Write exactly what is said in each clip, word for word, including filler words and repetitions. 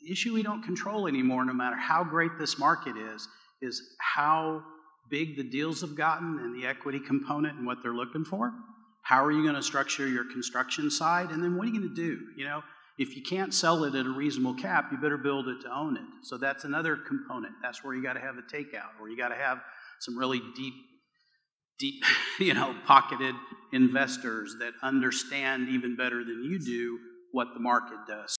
the issue we don't control anymore, no matter how great this market is, is how big the deals have gotten and the equity component and what they're looking for. How are you going to structure your construction side? And then what are you going to do? You know, if you can't sell it at a reasonable cap, you better build it to own it. So that's another component. That's where you got to have a takeout, or you got to have some really deep, deep, you know, pocketed investors that understand even better than you do what the market does.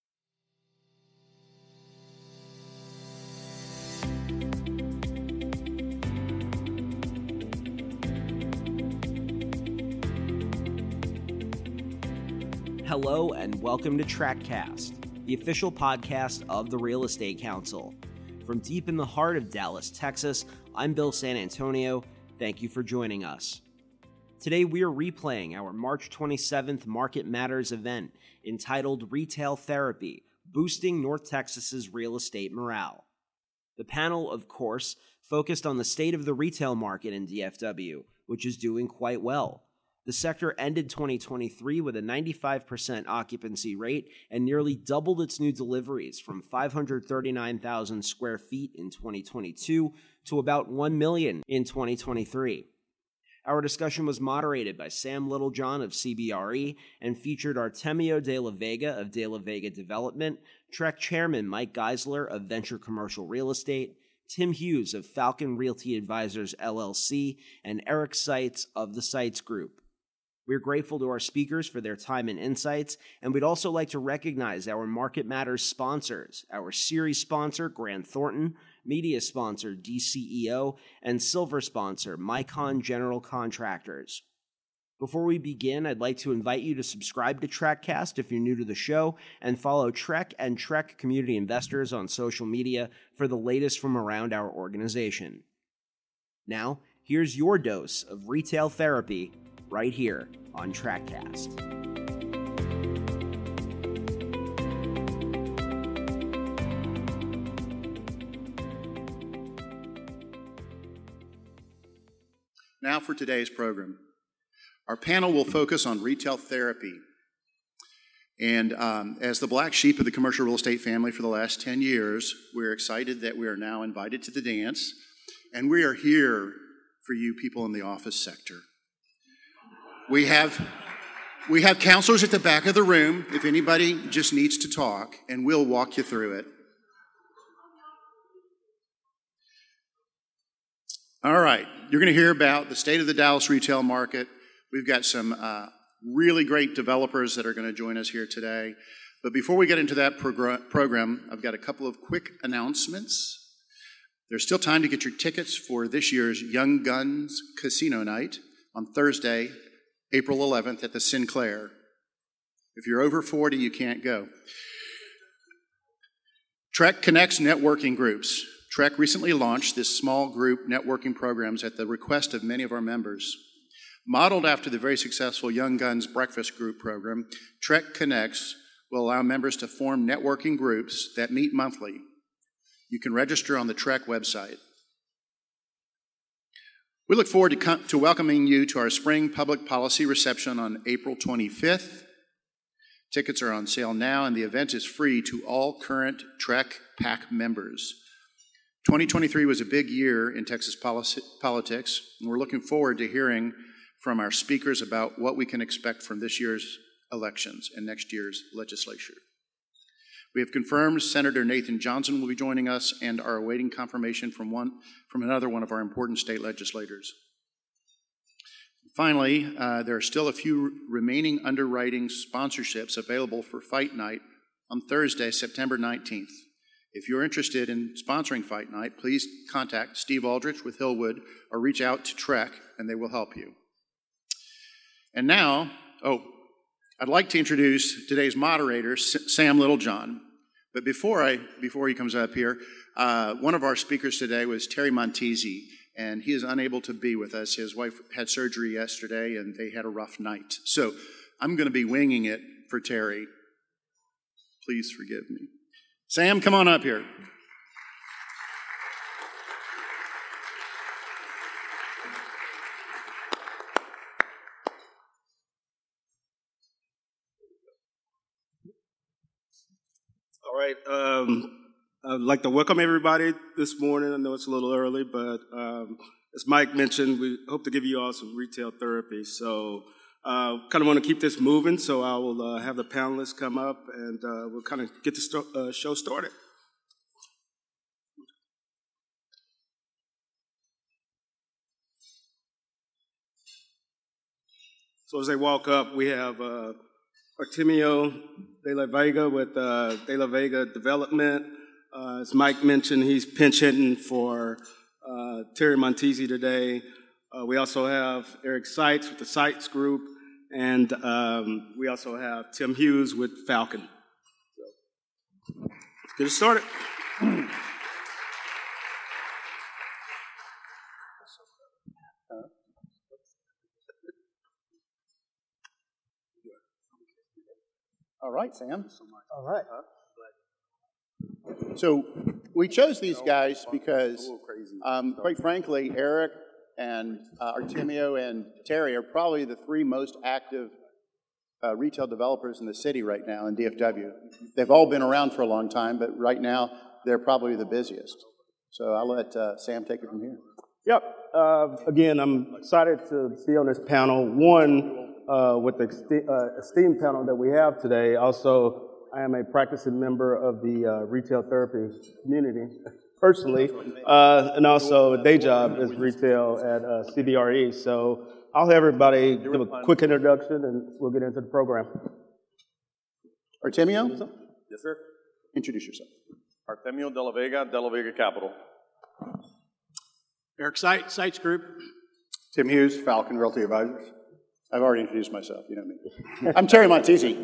Hello and welcome to TrackCast, the official podcast of the Real Estate Council. From deep in the heart of Dallas, Texas, I'm Bill San Antonio. Thank you for joining us. Today we are replaying our March twenty-seventh Market Matters event entitled Retail Therapy, Boosting North Texas's Real Estate Morale. The panel, of course, focused on the state of the retail market in D F W, which is doing quite well. The sector ended twenty twenty-three with a ninety-five percent occupancy rate and nearly doubled its new deliveries from five hundred thirty-nine thousand square feet in twenty twenty-two to about one million in twenty twenty-three. Our discussion was moderated by Sam Littlejohn of C B R E and featured Artemio de la Vega of de la Vega Development, Trek Chairman Mike Geisler of Venture Commercial Real Estate, Tim Hughes of Falcon Realty Advisors L L C, and Eric Seitz of the Seitz Group. We're grateful to our speakers for their time and insights, and we'd also like to recognize our Market Matters sponsors, our series sponsor, Grant Thornton, media sponsor, D C E O, and silver sponsor, Micon General Contractors. Before we begin, I'd like to invite you to subscribe to TrackCast if you're new to the show, and follow Trek and Trek Community Investors on social media for the latest from around our organization. Now, here's your dose of retail therapy right here on TrackCast. Now for today's program. Our panel will focus on retail therapy. And um, as the black sheep of the commercial real estate family for the last ten years, we're excited that we are now invited to the dance, and we are here for you people in the office sector. We have, we have counselors at the back of the room if anybody just needs to talk, and we'll walk you through it. All right, you're going to hear about the state of the Dallas retail market. We've got some uh, really great developers that are going to join us here today. But before we get into that progr- program, I've got a couple of quick announcements. There's still time to get your tickets for this year's Young Guns Casino Night on Thursday, April eleventh at the Sinclair. If you're over forty, you can't go. Trek connects networking groups. Trek recently launched this small group networking programs at the request of many of our members. Modeled after the very successful Young Guns Breakfast Group program, Trek Connects will allow members to form networking groups that meet monthly. You can register on the Trek website. We look forward to, com- to welcoming you to our spring public policy reception on April twenty-fifth. Tickets are on sale now, and the event is free to all current Trek PAC members. twenty twenty-three was a big year in Texas policy- politics, and we're looking forward to hearing from our speakers about what we can expect from this year's elections and next year's legislature. We have confirmed Senator Nathan Johnson will be joining us and are awaiting confirmation from one from another one of our important state legislators. Finally, uh, there are still a few remaining underwriting sponsorships available for Fight Night on Thursday, September nineteenth. If you're interested in sponsoring Fight Night, please contact Steve Aldrich with Hillwood or reach out to Trek and they will help you. And now, oh, I'd like to introduce today's moderator, Sam Littlejohn. But before I before he comes up here, uh, one of our speakers today was Terry Montesi, and he is unable to be with us. His wife had surgery yesterday, and they had a rough night. So I'm going to be winging it for Terry. Please forgive me. Sam, come on up here. All right. Um, I'd like to welcome everybody this morning. I know it's a little early, but um, as Mike mentioned, we hope to give you all some retail therapy. So uh, kind of want to keep this moving, so I will uh, have the panelists come up, and uh, we'll kind of get the st- uh, show started. So as they walk up, we have uh, Artemio De La Vega with uh, De La Vega Development. Uh, as Mike mentioned, he's pinch hitting for uh, Terry Montesi today. Uh, we also have Eric Seitz with the Seitz Group, and um, we also have Tim Hughes with Falcon. So, let's get it started. All right, Sam. All right. So we chose these guys because, um, quite frankly, Eric and uh, Artemio and Terry are probably the three most active uh, retail developers in the city right now in D F W. They've all been around for a long time, but right now they're probably the busiest. So I'll let uh, Sam take it from here. Yep. Uh, again, I'm excited to be on this panel. One, uh, with the esteem, uh, esteemed panel that we have today. Also, I am a practicing member of the uh, retail therapy community, personally, uh, and also a day job is retail at uh, C B R E. So I'll have everybody give a quick introduction, and we'll get into the program. Artemio? Yes, sir. Introduce yourself. Artemio De La Vega, De La Vega Capital. Eric Seitz, Seitz Group. Tim Hughes, Falcon Realty Advisors. I've already introduced myself, you know me. I'm Terry Montesi.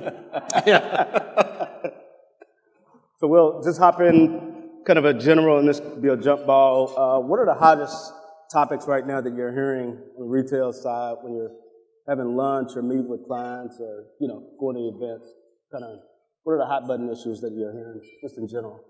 So we'll just hop in, kind of a general, and this could be a jump ball. Uh, what are the hottest topics right now that you're hearing on the retail side when you're having lunch or meet with clients or, you know, going to events? Kind of, what are the hot button issues that you're hearing, just in general?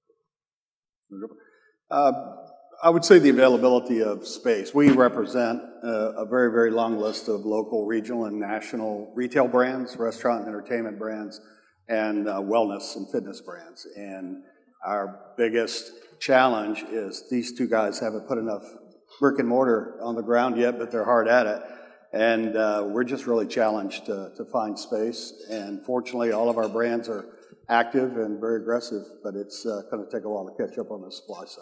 Uh, I would say the availability of space. We represent uh, a very, very long list of local, regional, and national retail brands, restaurant and entertainment brands, and uh, wellness and fitness brands. And our biggest challenge is these two guys haven't put enough brick and mortar on the ground yet, but they're hard at it. And uh, we're just really challenged to, to find space. And fortunately, all of our brands are active and very aggressive, but it's uh, going to take a while to catch up on the supply side.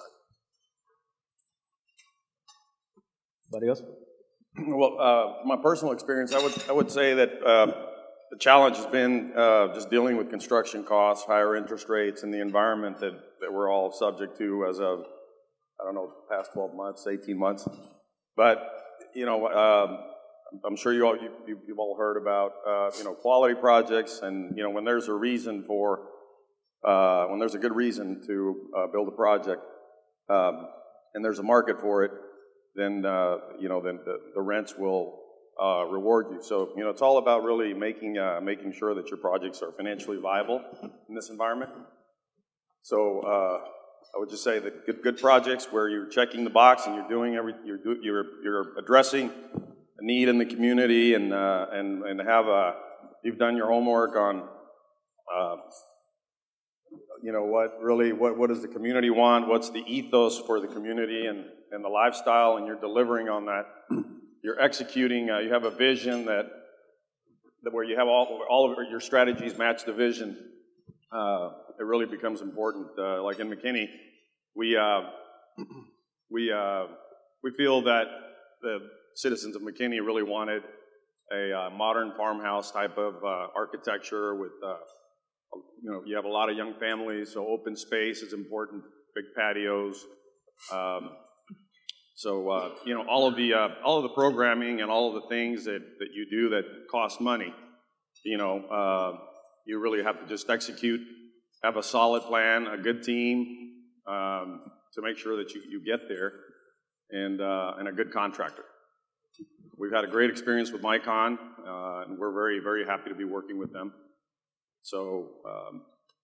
Anybody else? Well, uh, my personal experience, I would I would say that uh, the challenge has been uh, just dealing with construction costs, higher interest rates, and the environment that, that we're all subject to as of, I don't know, past twelve months, eighteen months. But, you know, um, I'm sure you all, you, you've all heard about, uh, you know, quality projects, and, you know, when there's a reason for, uh, when there's a good reason to uh, build a project, um, and there's a market for it, then, uh, you know, then the, the rents will uh, reward you. So, you know, it's all about really making, uh, making sure that your projects are financially viable in this environment. So, uh, I would just say that good, good projects where you're checking the box and you're doing every, you're, do, you're, you're addressing a need in the community, and, uh, and, and have a, you've done your homework on, uh, you know, what really, what, what does the community want? What's the ethos for the community and, and the lifestyle, and you're delivering on that. You're executing, uh, you have a vision that, that where you have all, all of your strategies match the vision. Uh, it really becomes important. Uh, like in McKinney, we, uh, we, uh, we feel that the citizens of McKinney really wanted a uh, modern farmhouse type of uh, architecture with, uh, you know, you have a lot of young families, so open space is important, big patios. Um, so, uh, you know, all of the uh, all of the programming and all of the things that, that you do that cost money, you know, uh, you really have to just execute, have a solid plan, a good team um, to make sure that you, you get there, and, uh, and a good contractor. We've had a great experience with Micon, uh, and we're very, very happy to be working with them. So, um,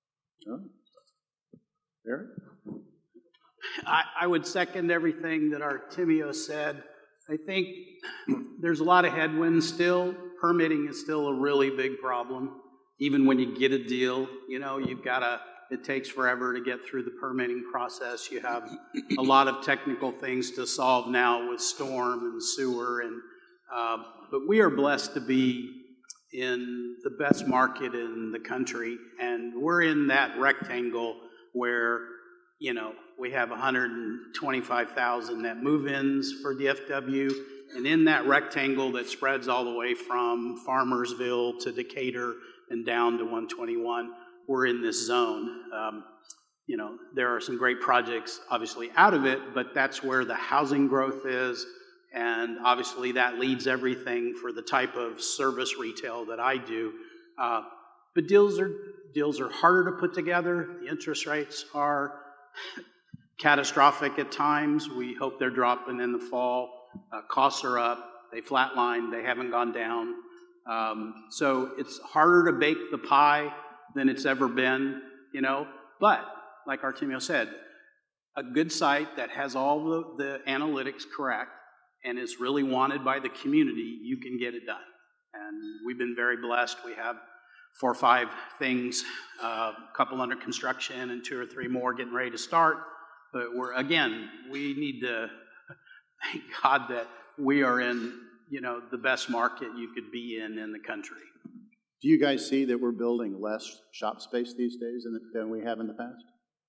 Eric? I, I would second everything that Artemio said. I think there's a lot of headwinds still. Permitting is still a really big problem. Even when you get a deal, you know, you've got to, It takes forever to get through the permitting process. You have a lot of technical things to solve now with storm and sewer. And uh, but we are blessed to be in the best market in the country, and we're in that rectangle where, you know, we have one hundred twenty-five thousand net move-ins for D F W, and in that rectangle that spreads all the way from Farmersville to Decatur and down to one twenty-one, we're in this zone. Um, you know, there are some great projects obviously out of it, but that's where the housing growth is, and obviously that leads everything for the type of service retail that I do. Uh, but deals are deals are harder to put together. The interest rates are catastrophic at times. We hope they're dropping in the fall. Uh, costs are up. They flatlined. They haven't gone down. Um, so it's harder to bake the pie than it's ever been, you know. But like Artemio said, a good site that has all the, the analytics correct and is really wanted by the community, you can get it done. And we've been very blessed. We have four or five things, a uh, couple under construction and two or three more getting ready to start. But we're, again, we need to thank God that we are in, you know, the best market you could be in in the country. Do you guys see that we're building less shop space these days than, than we have in the past?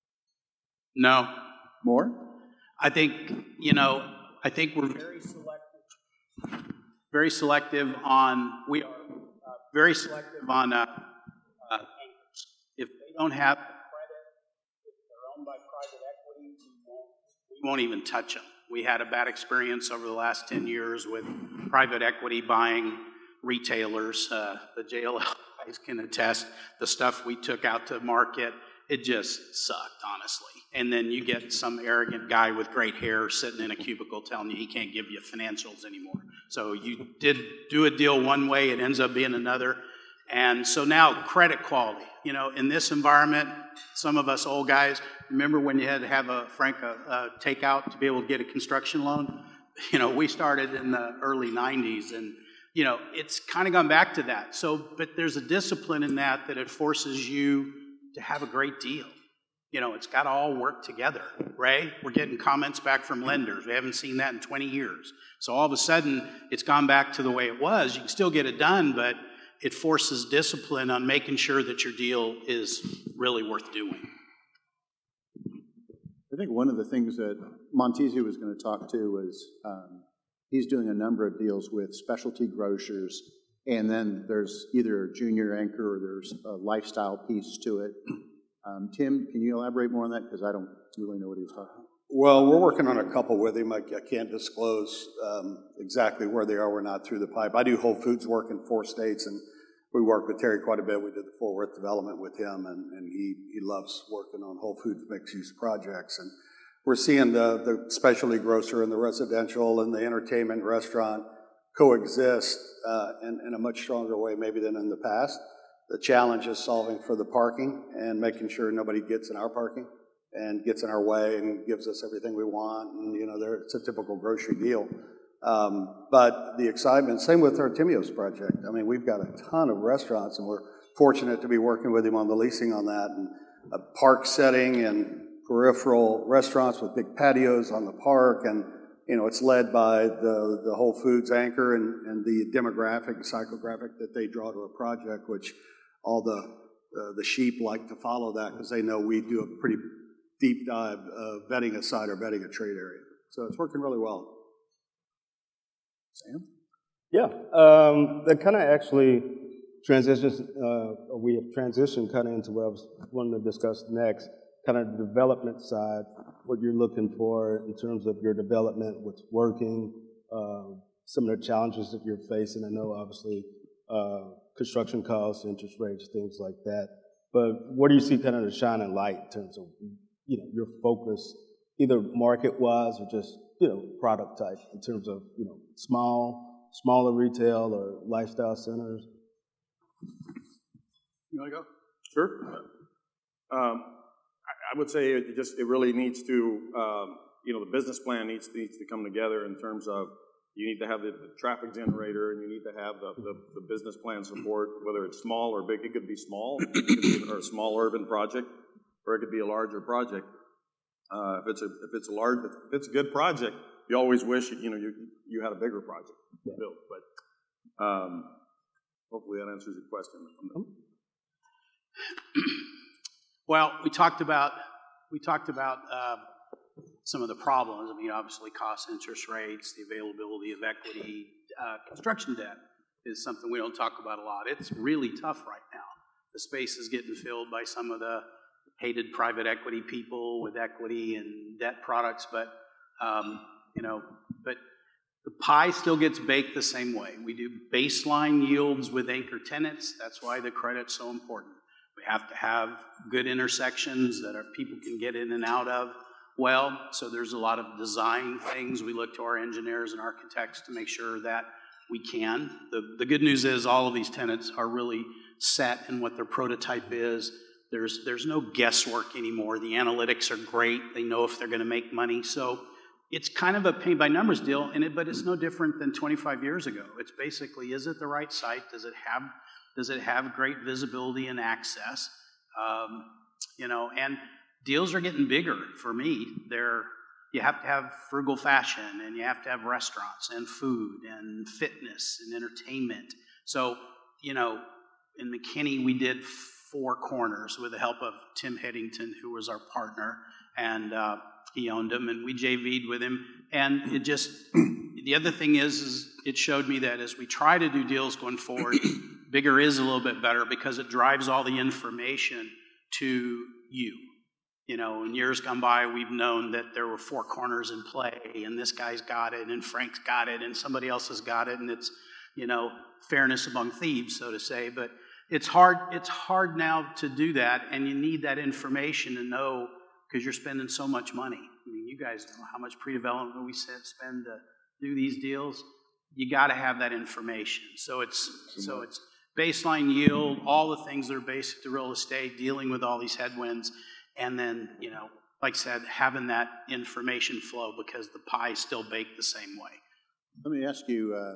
No. More? I think, you know, I think we're very selective, very selective on, we are uh, very selective on uh, uh, anchors. If they don't have the credit, if they're owned by private equity, we won't, we won't even touch them. We had a bad experience over the last ten years with private equity buying retailers. Uh, the J L L guys can attest the stuff we took out to market. It just sucked, honestly. And then you get some arrogant guy with great hair sitting in a cubicle telling you he can't give you financials anymore. So you did do a deal one way, it ends up being another. And so now credit quality. You know, in this environment, some of us old guys, remember when you had to have a Frank a, a takeout to be able to get a construction loan? You know, we started in the early nineties, and you know, it's kind of gone back to that. So, but there's a discipline in that that it forces you to have a great deal. You know, it's got to all work together. Ray, we're getting comments back from lenders. We haven't seen that in twenty years. So all of a sudden, it's gone back to the way it was. You can still get it done, but it forces discipline on making sure that your deal is really worth doing. I think one of the things that Montesi was going to talk to was um, he's doing a number of deals with specialty grocers, and then there's either a junior anchor or there's a lifestyle piece to it. Um, Tim, can you elaborate more on that? Because I don't really know what he was talking about. Well, we're working on a couple with him. I, I can't disclose um, exactly where they are. We're not through the pipe. I do Whole Foods work in four states, and we work with Terry quite a bit. We did the Fort Worth development with him, and, and he, he loves working on Whole Foods mixed-use projects. And we're seeing the, the specialty grocer and the residential and the entertainment restaurant coexist uh, in, in a much stronger way maybe than in the past. The challenge is solving for the parking and making sure nobody gets in our parking and gets in our way and gives us everything we want. And, you know, it's a typical grocery deal. Um, but the excitement, same with Artemio's project. I mean, we've got a ton of restaurants, and we're fortunate to be working with him on the leasing on that, and a park setting and peripheral restaurants with big patios on the park. And, you know, it's led by the, the Whole Foods anchor and, and the demographic and psychographic that they draw to a project, which all the, uh, the sheep like to follow that because they know we do a pretty deep dive uh, vetting a site or vetting a trade area. So it's working really well. Sam? Yeah, um, that kind of actually transitions, uh, we have transitioned kind of into what I was wanting to discuss next, kind of the development side, what you're looking for in terms of your development, what's working, uh, some of the challenges that you're facing. I know, obviously, uh, construction costs, interest rates, things like that. But what do you see kind of the shining light in terms of, you know, your focus, either market-wise or just, you know, product type in terms of, you know, small, smaller retail or lifestyle centers? You want to go? Sure. Um, I, I would say it just it really needs to, um, you know, the business plan needs needs to come together in terms of you need to have the, the traffic generator and you need to have the, the, the business plan support, whether it's small or big. It could be small, it could be or a small urban project. or it could be a larger project. Uh, if it's a if it's a large if it's a good project, you always wish you know you you had a bigger project built. But um, hopefully that answers your question. Well, we talked about we talked about uh, some of the problems. I mean, obviously, cost, interest rates, the availability of equity, uh, construction debt is something we don't talk about a lot. It's really tough right now. The space is getting filled by some of the hated private equity people with equity and debt products, but um, you know, but the pie still gets baked the same way. We do baseline yields with anchor tenants. That's why the credit's so important. We have to have good intersections that our people can get in and out of well. So there's a lot of design things. We look to our engineers and architects to make sure that we can. The, the good news is all of these tenants are really set in what their prototype is. There's, there's no guesswork anymore. The analytics are great. They know if they're going to make money. So it's kind of a paint by numbers deal, and it, but it's no different than twenty-five years ago. It's basically, is it the right site? Does it have, does it have great visibility and access? Um, you know, and deals are getting bigger for me. They're, you have to have frugal fashion, and you have to have restaurants and food and fitness and entertainment. So, you know, in McKinney, we did four corners with the help of Tim Headington, who was our partner, and uh, he owned them, and we J V'd with him. And it just, the other thing is, is it showed me that as we try to do deals going forward, bigger is a little bit better because it drives all the information to you. You know, in years gone by, we've known that there were four corners in play, and this guy's got it, and Frank's got it, and somebody else has got it, and it's, you know, fairness among thieves, so to say. But it's hard, it's hard now to do that, and you need that information to know because you're spending so much money. I mean, you guys know how much pre-development we spend to do these deals. You got to have that information. So it's so it's baseline yield, all the things that are basic to real estate, dealing with all these headwinds. And then, you know, like I said, having that information flow because the pie is still baked the same way. Let me ask you, uh,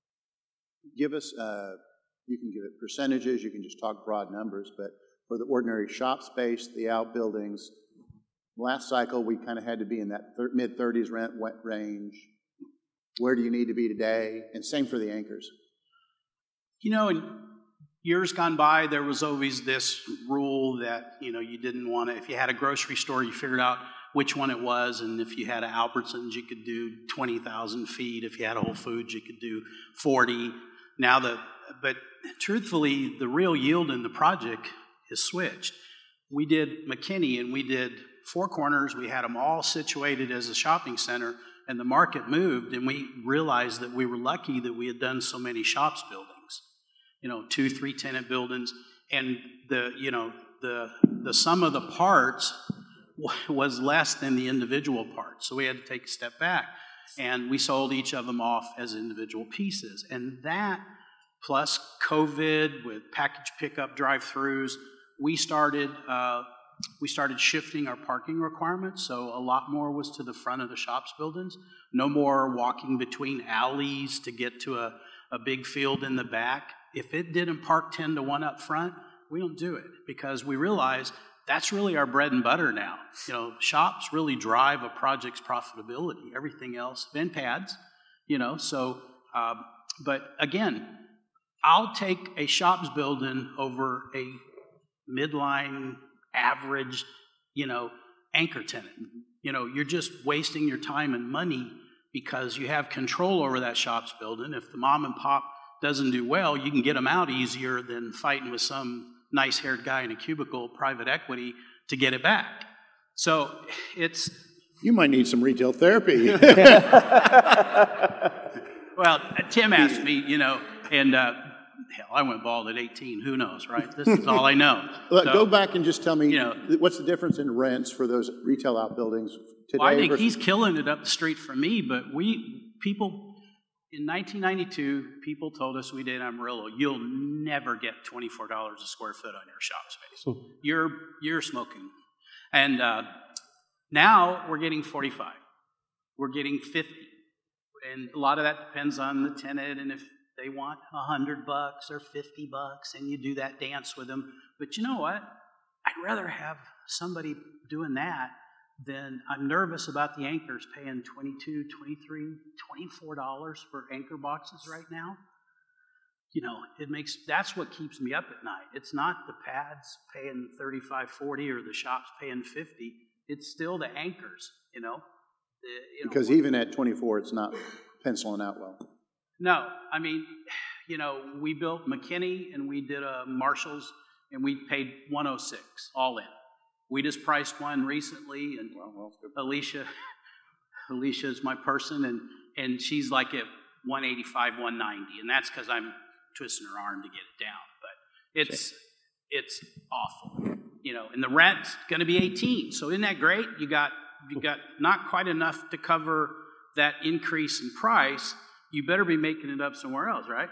give us, uh, you can give it percentages, you can just talk broad numbers, but for the ordinary shop space, the outbuildings, last cycle we kind of had to be in that thir- mid thirties rent range. Where do you need to be today? And same for the anchors. You know, in years gone by, there was always this rule that, you know, you didn't want to, if you had a grocery store, you figured out which one it was, and if you had an Albertsons, you could do twenty thousand feet. If you had a Whole Foods, you could do forty. Now the, but truthfully, the real yield in the project is switched. We did McKinney, and we did Four Corners. We had them all situated as a shopping center, and the market moved, and we realized that we were lucky that we had done so many shops buildings. You know, two, three tenant buildings, and the, you know, the the sum of the parts was less than the individual parts. So we had to take a step back, and we sold each of them off as individual pieces. And that, plus COVID with package pickup drive-throughs, we started uh, we started shifting our parking requirements. So a lot more was to the front of the shops buildings. No more walking between alleys to get to a, a big field in the back. If it didn't park ten to one up front, we don't do it because we realize that's really our bread and butter now. You know, shops really drive a project's profitability. Everything else, vent pads, you know, so, um, but again, I'll take a shops building over a midline, average, you know, anchor tenant. You know, you're just wasting your time and money because you have control over that shops building. If the mom and pop doesn't do well, you can get them out easier than fighting with some nice-haired guy in a cubicle, private equity, to get it back. So it's... You might need some retail therapy. Well, Tim asked me, you know, and uh, hell, I went bald at eighteen. Who knows, right? This is all I know. Look, so, go back and just tell me, you know, what's the difference in rents for those retail outbuildings today? Well, I think versus- he's killing it up the street from me, but we, people... In nineteen ninety-two, people told us we did in Amarillo, you'll never get twenty-four dollars a square foot on your shop space. You're you're smoking. And uh, now we're getting forty-five. We're getting fifty. And a lot of that depends on the tenant and if they want one hundred bucks or fifty bucks, and you do that dance with them. But you know what? I'd rather have somebody doing that, then I'm nervous about the anchors paying twenty-two, twenty-three, twenty-four dollars for anchor boxes right now. You know, it makes, that's what keeps me up at night. It's not the pads paying thirty-five, forty or the shops paying fifty. It's still the anchors, you know. The, you know because even at twenty-four, it's not penciling out well. No, I mean, you know, we built McKinney and we did a Marshalls and we paid one oh six all in. We just priced one recently, and well, well, Alicia, Alicia is my person, and and she's like at one eighty-five, one ninety, and that's because I'm twisting her arm to get it down. But it's okay. It's awful, you know. And the rent's going to be eighteen, so isn't that great? You got you got not quite enough to cover that increase in price. You better be making it up somewhere else, right?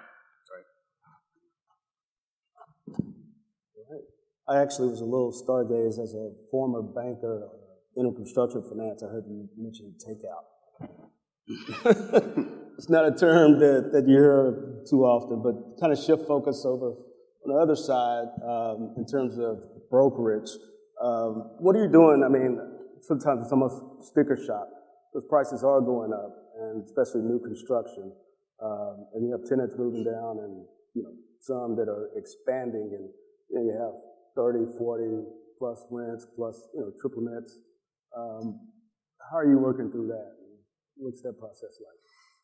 I actually was a little stargazed as a former banker in construction finance. I heard you mention takeout. It's not a term that, that you hear too often, but kind of shift focus over on the other side um, in terms of brokerage. Um, what are you doing? I mean, sometimes it's almost sticker shock. Those prices are going up, and especially new construction. Um, and you have tenants moving down and, you know, some that are expanding, and you know, you have thirty, forty plus rents, plus, you know, triple nets. Um, how are you working through that? What's that process like?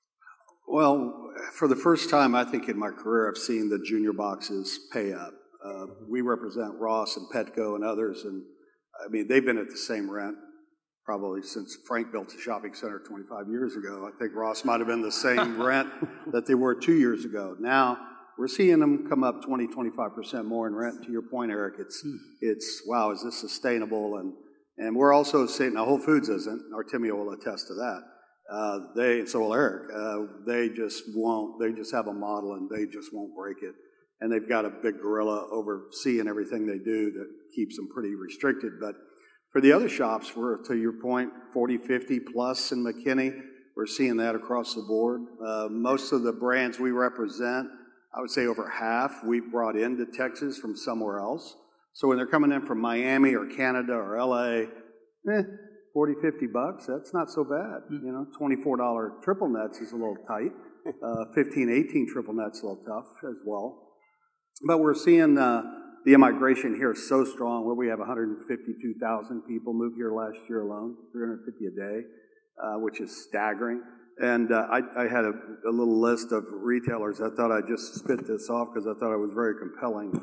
Well, for the first time, I think in my career, I've seen the junior boxes pay up. Uh, we represent Ross and Petco and others, and I mean, they've been at the same rent probably since Frank built a shopping center twenty-five years ago. I think Ross might have been the same rent that they were two years ago. Now, we're seeing them come up twenty, twenty-five percent more in rent. To your point, Eric, it's, hmm. it's wow, is this sustainable? And and we're also seeing, now Whole Foods isn't, Artemio will attest to that. Uh, they, so will Eric, uh, they just won't, they just have a model and they just won't break it. And they've got a big gorilla overseeing everything they do that keeps them pretty restricted. But for the other shops, we're, to your point, forty, fifty plus in McKinney. We're seeing that across the board. Uh, most of the brands we represent, I would say over half we've brought into Texas from somewhere else. So when they're coming in from Miami or Canada or L A, eh, forty, fifty bucks, that's not so bad. Mm-hmm. You know, twenty-four dollar triple nets is a little tight. Uh, fifteen, eighteen triple nets a little tough as well. But we're seeing uh, the immigration here is so strong. Where we have one hundred fifty-two thousand people move here last year alone, three hundred fifty a day, uh, which is staggering. And uh, I, I had a, a little list of retailers. I thought I'd just spit this off because I thought it was very compelling.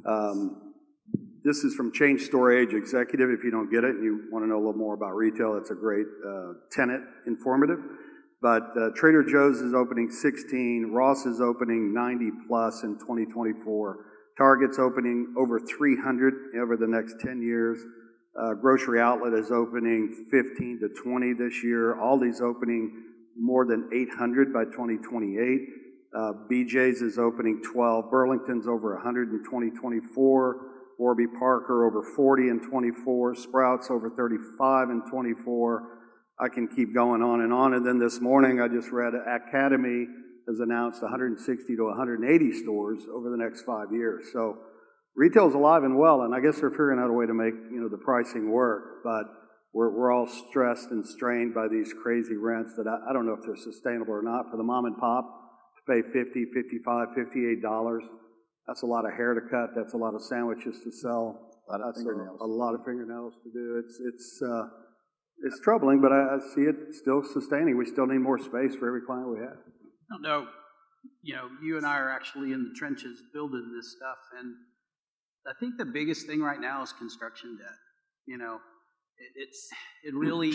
Um, this is from Change Store Age Executive. If you don't get it and you want to know a little more about retail, it's a great uh, tenant informative. But uh, Trader Joe's is opening sixteen. Ross is opening ninety plus in twenty twenty-four. Target's opening over three hundred over the next ten years. Uh, Grocery Outlet is opening fifteen to twenty this year. Aldi's opening more than eight hundred by twenty twenty-eight. Uh, B J's is opening twelve. Burlington's over one hundred in twenty twenty-four. Warby Parker over forty in twenty-four. Sprouts over thirty-five in twenty-four. I can keep going on and on. And then this morning I just read Academy has announced one hundred sixty to one hundred eighty stores over the next five years. So retail's alive and well, and I guess they're figuring out a way to make, you know, the pricing work. But We're, we're all stressed and strained by these crazy rents that I, I don't know if they're sustainable or not. For the mom and pop to pay fifty, fifty-five, fifty-eight dollars, that's a lot of hair to cut. That's a lot of sandwiches to sell. A lot of that's fingernails. A, a lot of fingernails to do. It's it's uh, it's troubling, but I, I see it still sustaining. We still need more space for every client we have. I don't know. You know, you and I are actually in the trenches building this stuff, and I think the biggest thing right now is construction debt. You know. It's it really,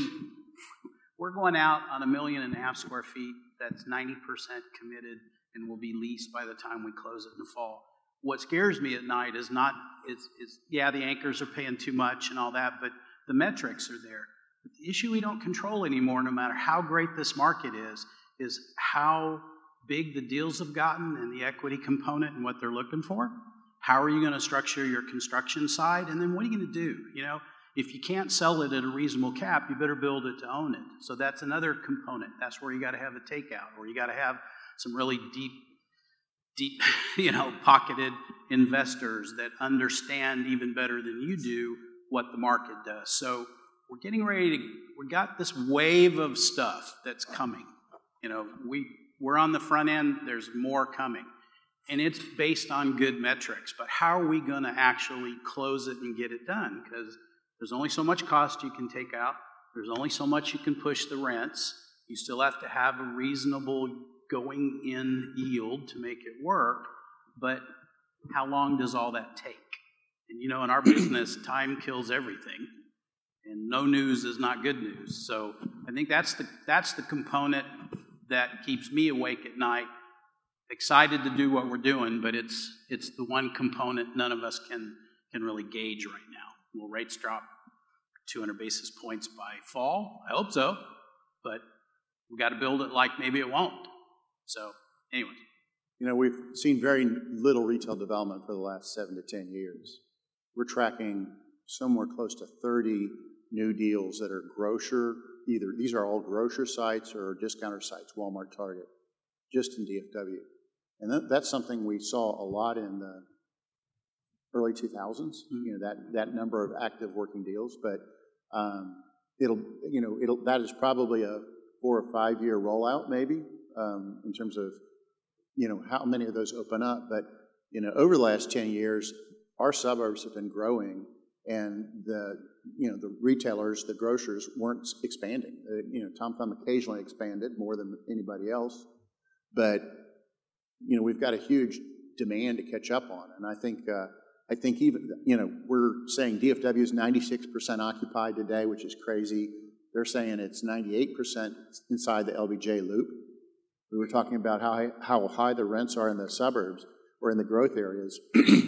we're going out on a million and a half square feet that's ninety percent committed and will be leased by the time we close it in the fall. What scares me at night is not, is, is yeah, the anchors are paying too much and all that, but the metrics are there. But the issue we don't control anymore, no matter how great this market is, is how big the deals have gotten and the equity component and what they're looking for. How are you going to structure your construction side? And then what are you going to do? You know, if you can't sell it at a reasonable cap, you better build it to own it. So that's another component. That's where you got to have a takeout, or you got to have some really deep, deep, you know, pocketed investors that understand even better than you do what the market does. So we're getting ready to, we got this wave of stuff that's coming. You know, we, we're on the front end, there's more coming. And it's based on good metrics, but how are we going to actually close it and get it done? Because there's only so much cost you can take out. There's only so much you can push the rents. You still have to have a reasonable going in yield to make it work. But how long does all that take? And you know, in our business, time kills everything. And no news is not good news. So I think that's the that's the component that keeps me awake at night. Excited to do what we're doing, but it's it's the one component none of us can can really gauge right now. Will rates drop two hundred basis points by fall? I hope so, but we got to build it like maybe it won't. So, anyways. You know, we've seen very little retail development for the last seven to ten years. We're tracking somewhere close to thirty new deals that are grocer, either these are all grocer sites or discounter sites, Walmart, Target, just in D F W. And that, that's something we saw a lot in the early two thousands, mm-hmm. you know, that, that number of active working deals. But um, it'll, you know, it'll, that is probably a four or five year rollout maybe um, in terms of, you know, how many of those open up. But, you know, over the last ten years, our suburbs have been growing and the, you know, the retailers, the grocers weren't expanding. Uh, you know, Tom Thumb occasionally expanded more than anybody else. But, you know, we've got a huge demand to catch up on. And I think, uh, I think even, you know, we're saying D F W is ninety-six percent occupied today, which is crazy. They're saying it's ninety-eight percent inside the L B J loop. We were talking about how high, how high the rents are in the suburbs or in the growth areas.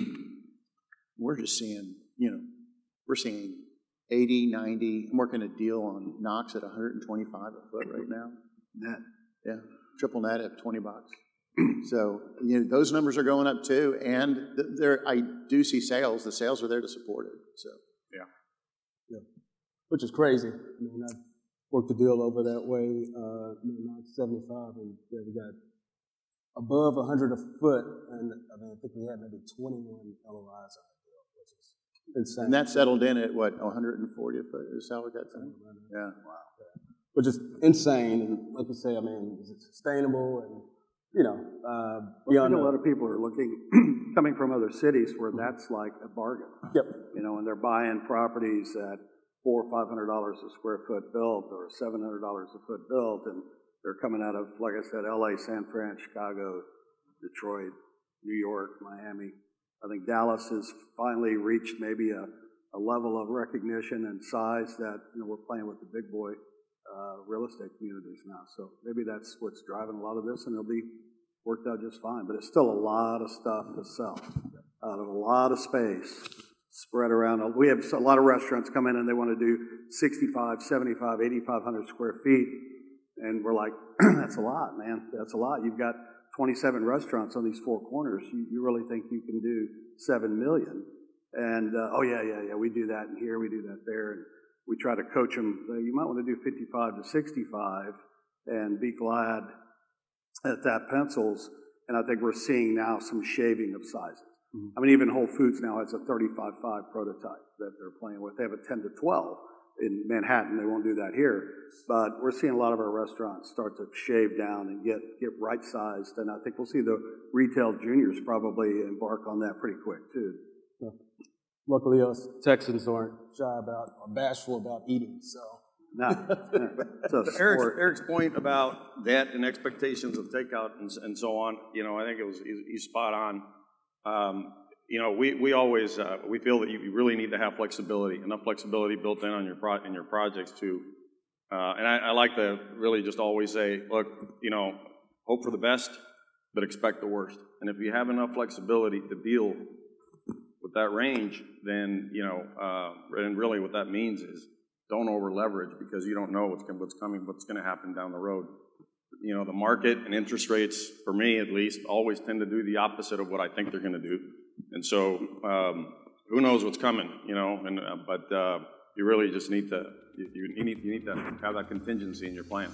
We're just seeing, you know, we're seeing eighty, ninety. I'm working a deal on Knox at one hundred twenty-five a foot right now. Net. Yeah. Triple net at twenty bucks. So, you know, those numbers are going up too. And there, I do see sales. The sales are there to support it. So, yeah. Yeah. Which is crazy. I mean, I worked a deal over that way, uh, Knox seventy-five, and yeah, we got above one hundred a foot. And I mean, I think we had maybe twenty-one L O Is on the deal, which is insane. And that settled in at what, one hundred forty a foot is how we got done? Yeah. Wow. Yeah. Which is insane. And like you say, I mean, is it sustainable? And, you know, uh, well, I think a lot of people are looking, coming from other cities where that's like a bargain. Yep. You know, and they're buying properties at four or five hundred dollars a square foot built or seven hundred dollars a foot built, and they're coming out of, like I said, L A, San Fran, Chicago, Detroit, New York, Miami. I think Dallas has finally reached maybe a, a level of recognition and size that, you know, we're playing with the big boy uh, real estate communities now. So maybe that's what's driving a lot of this, and it'll be worked out just fine. But it's still a lot of stuff to sell out of a lot of space spread around. We have a lot of restaurants come in and they want to do sixty-five, seventy-five, eighty-five hundred square feet. And we're like, that's a lot, man. That's a lot. You've got twenty-seven restaurants on these four corners. You, you really think you can do seven million? And, uh, oh, yeah, yeah, yeah, we do that in here, we do that there. And we try to coach them. Uh, you might want to do fifty-five to sixty-five and be glad at that pencils. And I think we're seeing now some shaving of sizes. Mm-hmm. I mean, even Whole Foods now has a thirty-five five prototype that they're playing with. They have a ten to twelve. In Manhattan, they won't do that here. But we're seeing a lot of our restaurants start to shave down and get, get right-sized. And I think we'll see the retail juniors probably embark on that pretty quick, too. Yeah. Luckily, us Texans aren't shy about or bashful about eating, so. No. So Eric's, Eric's point about debt and expectations of takeout and, and so on, you know, I think it was he's, he's spot on. Um, You know, we, we always, uh, we feel that you really need to have flexibility, enough flexibility built in on your pro in your projects too. Uh, and I, I like to really just always say, look, you know, hope for the best, but expect the worst. And if you have enough flexibility to deal with that range, then, you know, uh, and really what that means is don't over leverage because you don't know what's, what's coming, what's going to happen down the road. You know, the market and interest rates, for me at least, always tend to do the opposite of what I think they're going to do. And so, um, who knows what's coming, you know, and, uh, but uh, you really just need to, you, you, need, you need to have that contingency in your plan.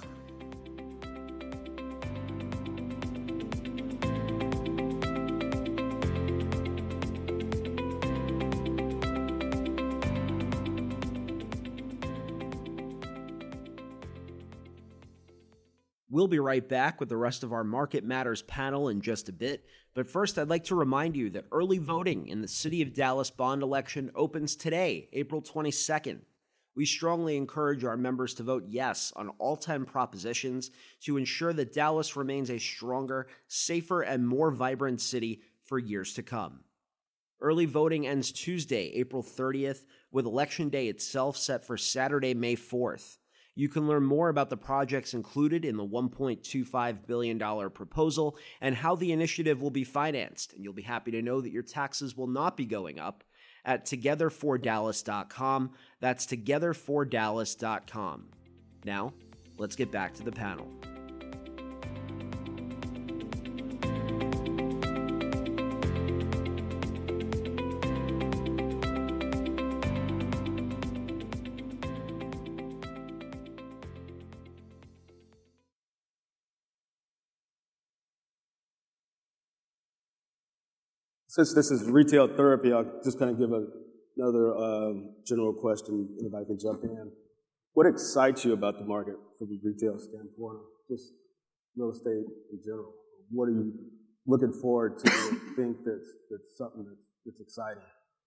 We'll be right back with the rest of our Market Matters panel in just a bit, but first I'd like to remind you that early voting in the City of Dallas bond election opens today, April twenty-second. We strongly encourage our members to vote yes on all ten propositions to ensure that Dallas remains a stronger, safer, and more vibrant city for years to come. Early voting ends Tuesday, April thirtieth, with Election Day itself set for Saturday, May fourth. You can learn more about the projects included in the one point two five billion dollars proposal and how the initiative will be financed, and you'll be happy to know that your taxes will not be going up at together for dallas dot com. That's together for dallas dot com. Now, let's get back to the panel. Since this is retail therapy, I'll just kind of give a, another uh, general question, and if I can jump in. What excites you about the market from a retail standpoint, just real estate in general? What are you looking forward to think that's, that's something that's, that's exciting?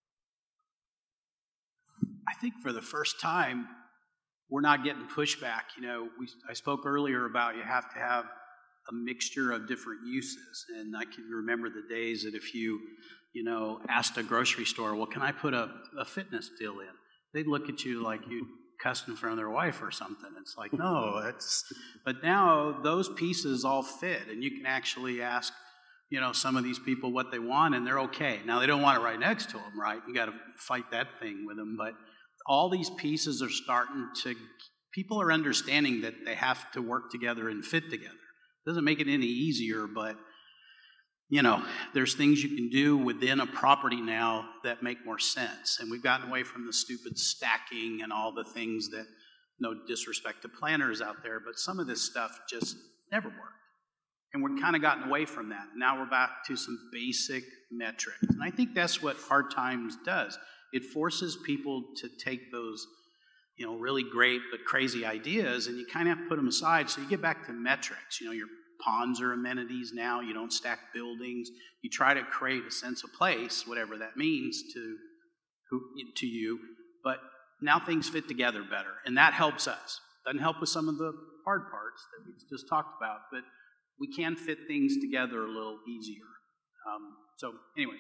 I think for the first time, we're not getting pushback. You know, we, I spoke earlier about you have to have a mixture of different uses. And I can remember the days that if you, you know, asked a grocery store, well, can I put a, a fitness deal in? They'd look at you like you cussed in front of their wife or something. It's like, no, that's, but now those pieces all fit, and you can actually ask, you know, some of these people what they want, and they're okay. Now, they don't want it right next to them, right? You got to fight that thing with them. But all these pieces are starting to, people are understanding that they have to work together and fit together. Doesn't make it any easier, but, you know, there's things you can do within a property now that make more sense. And we've gotten away from the stupid stacking and all the things that, no disrespect to planners out there, but some of this stuff just never worked. And we've kind of gotten away from that. Now we're back to some basic metrics. And I think that's what Hard Times does. It forces people to take those, you know, really great but crazy ideas, and you kind of have to put them aside. So you get back to metrics. You know, your ponds are amenities now. You don't stack buildings. You try to create a sense of place, whatever that means to who, to you. But now things fit together better, and that helps us. Doesn't help with some of the hard parts that we just talked about, but we can fit things together a little easier. Um, so anyway.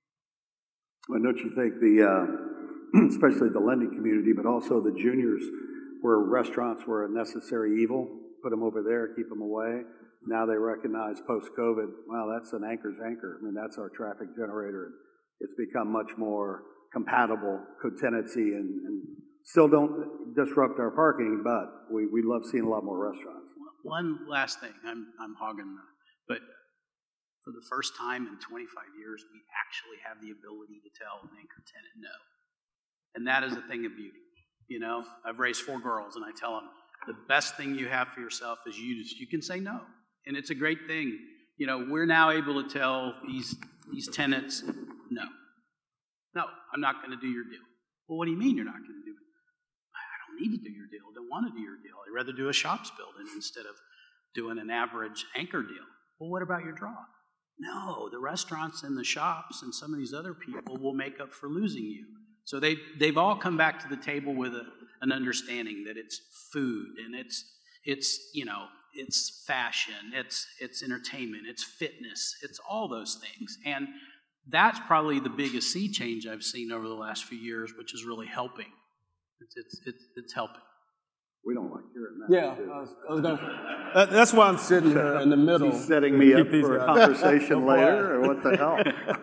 Well, don't you think the, uh, especially the lending community, but also the juniors, where restaurants were a necessary evil, put them over there, keep them away. Now they recognize post-COVID, well, that's an anchor's anchor. I mean, that's our traffic generator. It's become much more compatible co-tenancy, and, and still don't disrupt our parking, but we, we love seeing a lot more restaurants. One last thing, I'm, I'm hogging the, but for the first time in twenty-five years, we actually have the ability to tell an anchor tenant no. And that is a thing of beauty. You know, I've raised four girls, and I tell them, the best thing you have for yourself is you just, you can say no. And it's a great thing. You know, we're now able to tell these, these tenants, no. No, I'm not going to do your deal. Well, what do you mean you're not going to do it? I don't need to do your deal. I don't want to do your deal. I'd rather do a shops building instead of doing an average anchor deal. Well, what about your draw? No, the restaurants and the shops and some of these other people will make up for losing you. So they, they've all come back to the table with a, an understanding that it's food and it's, it's you know, it's fashion, it's, it's entertainment, it's fitness, it's all those things. And that's probably the biggest sea change I've seen over the last few years, which is really helping. It's, it's, it's, it's helping. We don't like hearing that. Yeah, I was, I was gonna, that, that's why I'm sitting here in the middle. He's setting me up for a conversation later, or what the hell?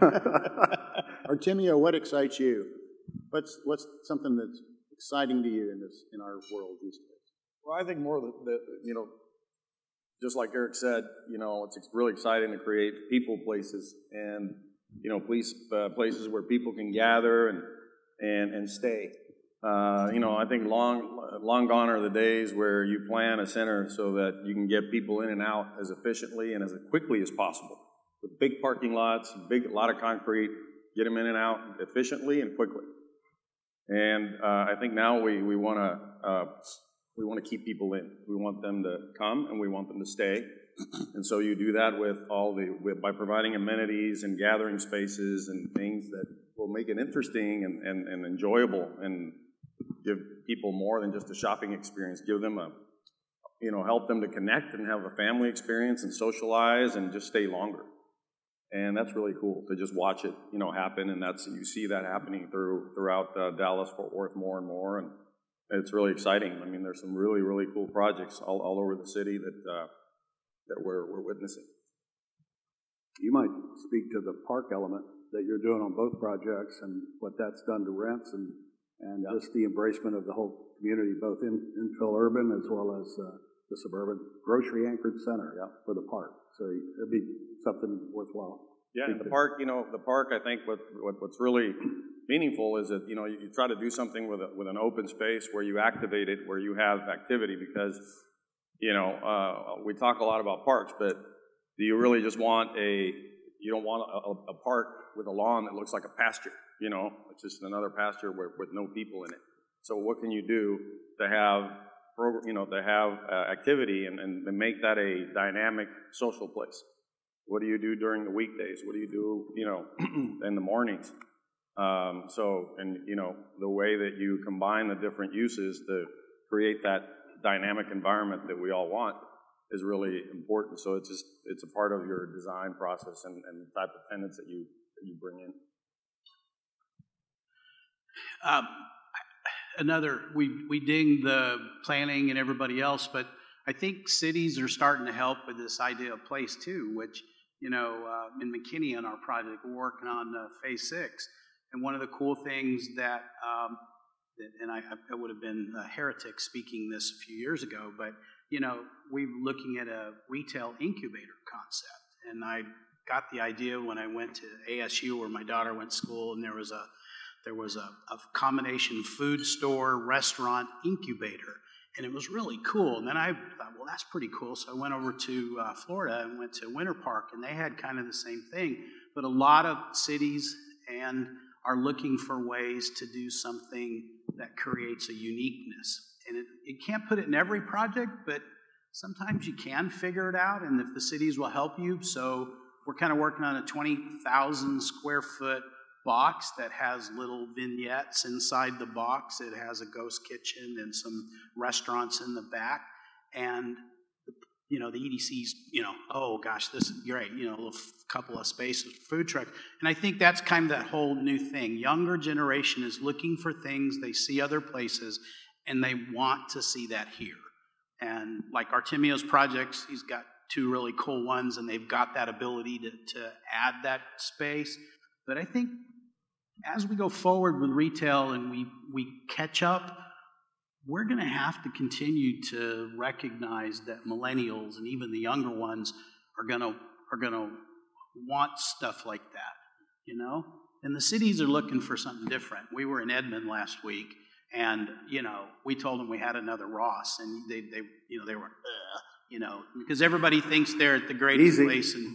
Artemio, what excites you? What's what's something that's exciting to you in this in our world these days? Well, I think more that, that you know, just like Eric said, you know, it's really exciting to create people places and you know, police uh, places where people can gather and and and stay. Uh, you know, I think long, long gone are the days where you plan a center so that you can get people in and out as efficiently and as quickly as possible. With big parking lots, big, a lot of concrete, get them in and out efficiently and quickly. And uh, I think now we, we want to uh, we want to keep people in. We want them to come and we want them to stay. And so you do that with all the, with, by providing amenities and gathering spaces and things that will make it interesting and, and, and enjoyable and give people more than just a shopping experience. Give them a, you know, help them to connect and have a family experience and socialize and just stay longer. And that's really cool to just watch it, you know, happen. And that's, you see that happening through, throughout uh, Dallas, Fort Worth more and more. And it's really exciting. I mean, there's some really, really cool projects all, all over the city that, uh, that we're, we're witnessing. You might speak to the park element that you're doing on both projects and what that's done to rents and, and yeah. just the embracement of the whole community, both in infill urban as well as uh, the suburban grocery-anchored center yeah. for the park. So it'd be something worthwhile. Yeah, and the park, you know, the park, I think what, what what's really meaningful is that, you know, you, you try to do something with a, with an open space where you activate it, where you have activity, because, you know, uh, we talk a lot about parks, but do you really just want a, you don't want a, a park with a lawn that looks like a pasture, you know, it's just another pasture with, with no people in it. So what can you do to have, you know, to have uh, activity and, and make that a dynamic social place? What do you do during the weekdays? What do you do, you know, in the mornings? Um, so, and, you know, the way that you combine the different uses to create that dynamic environment that we all want is really important. So it's just, it's a part of your design process and, and the type of tenants that you, that you bring in. Um, another, we, we ding the planning and everybody else, but I think cities are starting to help with this idea of place too, which, you know, uh, in McKinney on our project, we're working on uh, phase six. And one of the cool things that, um, that and I, I would have been a heretic speaking this a few years ago, but, you know, we were looking at a retail incubator concept. And I got the idea when I went to A S U where my daughter went to school, and there was a, there was a, a combination food store, restaurant, incubator. And it was really cool. And then I thought, well, that's pretty cool. So I went over to uh, Florida and went to Winter Park, and they had kind of the same thing. But a lot of cities and are looking for ways to do something that creates a uniqueness. And it, you can't put it in every project, but sometimes you can figure it out, and if the cities will help you. So we're kind of working on a twenty thousand square foot box that has little vignettes inside the box. It has a ghost kitchen and some restaurants in the back. And, you know, the E D C's, you know, oh gosh, this is great, you know, a little couple of spaces, food trucks. And I think that's kind of that whole new thing. Younger generation is looking for things, they see other places, and they want to see that here. And like Artemio's projects, he's got two really cool ones, and they've got that ability to, to add that space. But I think as we go forward with retail and we, we catch up, we're going to have to continue to recognize that millennials and even the younger ones are going to are going to want stuff like that, you know? And the cities are looking for something different. We were in Edmond last week, and, you know, we told them we had another Ross, and they, they you know, they were, ugh. You know, because everybody thinks they're at the greatest Easy. place, and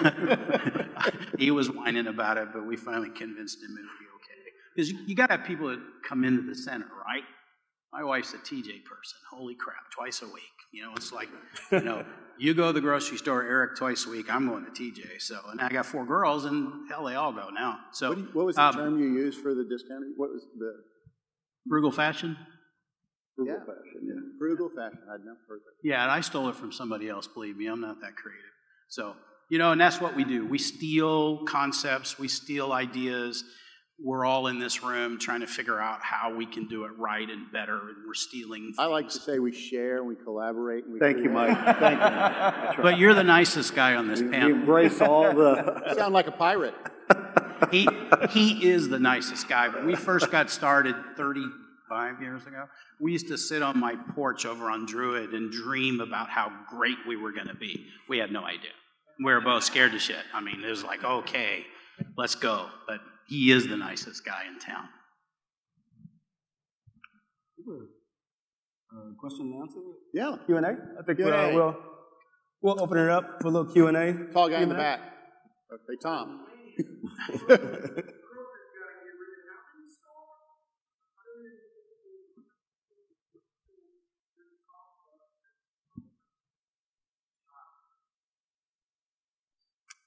he was whining about it, but we finally convinced him it'd be okay. Because you, you got to have people that come into the center, right? My wife's a T J person. Holy crap, twice a week. You know, it's like, you know, you go to the grocery store, Eric, twice a week. I'm going to T J. So, and I got four girls, and hell, they all go now. So, what, you, what was the um, term you used for the discount? What was the frugal fashion? Frugal yeah. fashion, yeah. Frugal fashion. I'd never heard that. Yeah, and I stole it from somebody else, believe me. I'm not that creative. So, you know, and that's what we do. We steal concepts. We steal ideas. We're all in this room trying to figure out how we can do it right and better, and we're stealing things. I like to say we share, we collaborate. And we Thank create. you, Mike. Thank you. Right. But you're the nicest guy on this we, panel. We embrace all the... You sound like a pirate. he, he is the nicest guy. When we first got started thirty-five years ago, we used to sit on my porch over on Druid and dream about how great we were going to be. We had no idea. We were both scared to shit. I mean, it was like, okay, let's go. But he is the nicest guy in town. Uh, question and answer? Yeah. Q and A? I think Q and A. Uh, we'll, we'll open it up for a little Q and A. Tall guy in the back. Okay, Tom.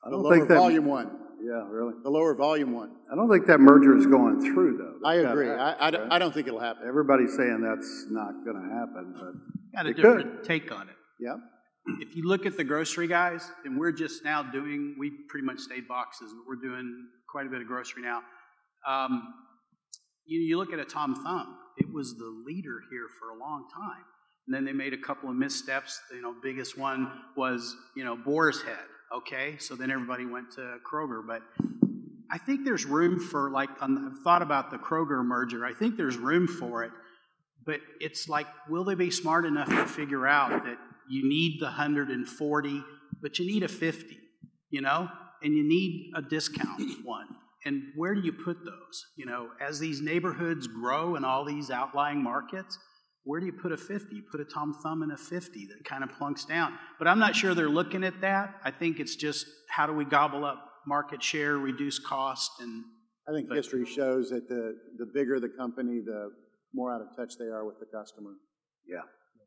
I The don't lower think that, volume one. Yeah, really. The lower volume one. I don't think that merger is going through, though. I That's agree. gotta I, happen, I, don't, right? I don't think it'll happen. Everybody's saying that's not going to happen, but Got a it different could. take on it. Yeah. If you look at the grocery guys, and we're just now doing, we pretty much stayed boxes, but we're doing quite a bit of grocery now. Um, you, you look at a Tom Thumb, it was the leader here for a long time. And then they made a couple of missteps. You know, biggest one was, you know, Boar's Head. Okay, so then everybody went to Kroger. But I think there's room for, like, I've thought about the Kroger merger. I think there's room for it. But it's like, will they be smart enough to figure out that you need the one hundred forty, but you need a fifty, you know, and you need a discount one. And where do you put those? You know, as these neighborhoods grow in all these outlying markets, where do you put a fifty? You put a Tom Thumb in a fifty that kind of plunks down. But I'm not sure they're looking at that. I think it's just, how do we gobble up market share, reduce cost, and I think but, history shows that the, the bigger the company, the more out of touch they are with the customer. Yeah.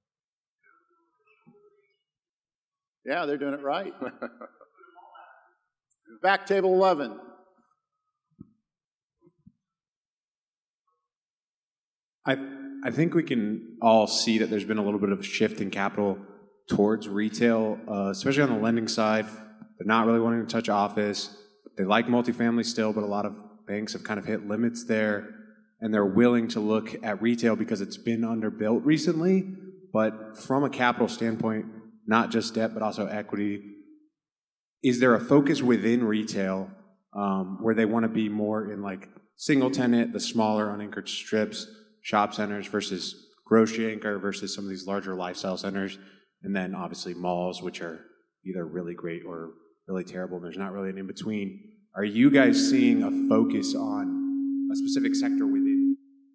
Yeah, they're doing it right. Back table eleven. I I think we can all see that there's been a little bit of a shift in capital towards retail, uh, especially on the lending side. They're not really wanting to touch office. They like multifamily still, but a lot of banks have kind of hit limits there, and they're willing to look at retail because it's been underbuilt recently. But from a capital standpoint, not just debt, but also equity, is there a focus within retail um, where they want to be more in like single tenant, the smaller unanchored strips, shop centers versus grocery anchor versus some of these larger lifestyle centers, and then obviously malls, which are either really great or really terrible, and there's not really an in-between. Are you guys seeing a focus on a specific sector within?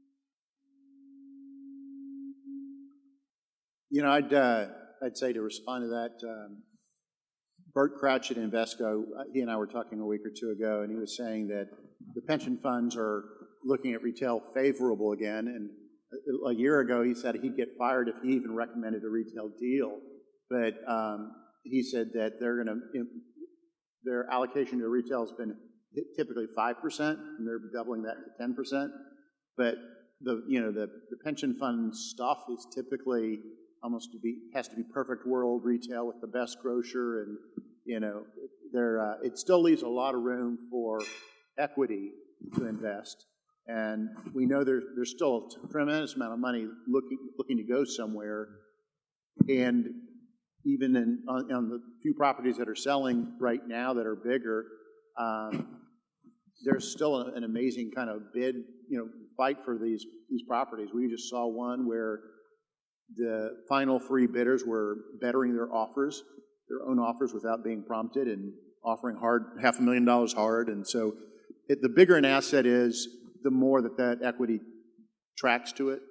You know, I'd, uh, I'd say to respond to that, um, Bert Crouch at Invesco, he and I were talking a week or two ago, and he was saying that the pension funds are looking at retail favorable again. And a year ago, he said he'd get fired if he even recommended a retail deal. But um, he said that they're going to, their allocation to retail has been typically five percent, and they're doubling that to ten percent. But the, you know, the, the pension fund stuff is typically almost to be, has to be perfect world retail with the best grocer, and, you know, there, uh, it still leaves a lot of room for equity to invest. And we know there, there's still a tremendous amount of money looking, looking to go somewhere. And even in, on, on the few properties that are selling right now that are bigger, um, there's still a, an amazing kind of bid, you know, fight for these, these properties. We just saw one where the final three bidders were bettering their offers, their own offers without being prompted, and offering hard, half a million dollars hard. And so it, the bigger an asset is, the more that that equity tracks to it.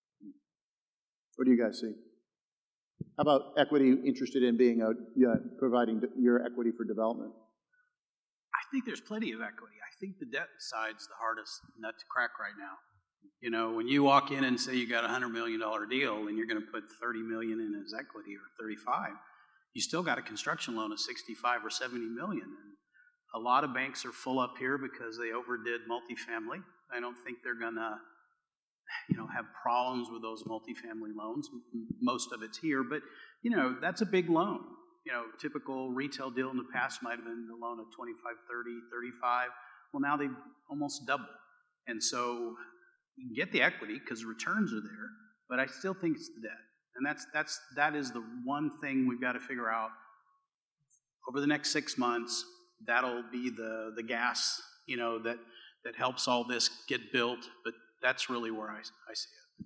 What do you guys see? How about equity interested in being a, yeah, providing your equity for development? I think there's plenty of equity. I think the debt side's the hardest nut to crack right now. You know, when you walk in and say you got a one hundred million dollars deal and you're going to put thirty million dollars in as equity or thirty-five, you still got a construction loan of sixty-five or seventy million dollars. And a lot of banks are full up here because they overdid multifamily. I don't think they're going to, you know, have problems with those multifamily loans. Most of it's here, but, you know, that's a big loan. You know, typical retail deal in the past might have been a loan of twenty-five, thirty, thirty-five. Well, now they've almost doubled. And so you can get the equity because the returns are there, but I still think it's the debt. And that's, that's, that is the one thing we've got to figure out over the next six months. That'll be the, the gas, you know, that, that helps all this get built, but that's really where I, I see it.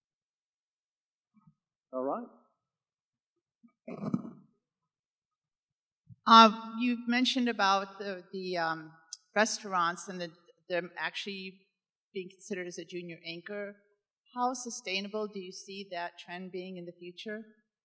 All right. Uh, you've mentioned about the, the um, restaurants and the, them actually being considered as a junior anchor. How sustainable do you see that trend being in the future?